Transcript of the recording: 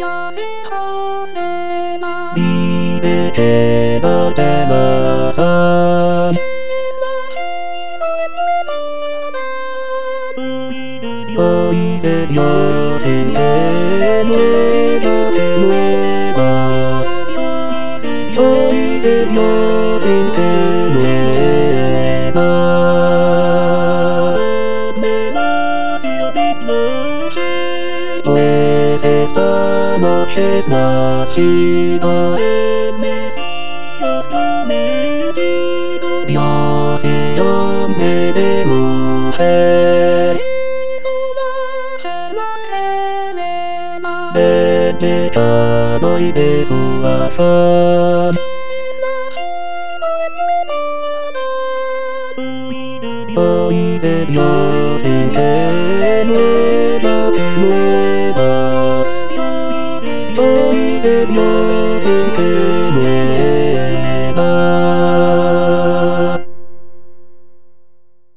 Vive llena de la sal. Hoy se dio sin que nueva de nueva. Hoy se dio sin que nueva. Pues esta noche es nacida el Mesías prometido, Dios y hombre de mujer. Vete ya doy de su afán. Hoy se dio sin que nueva de nueva. Hoy se dio sin que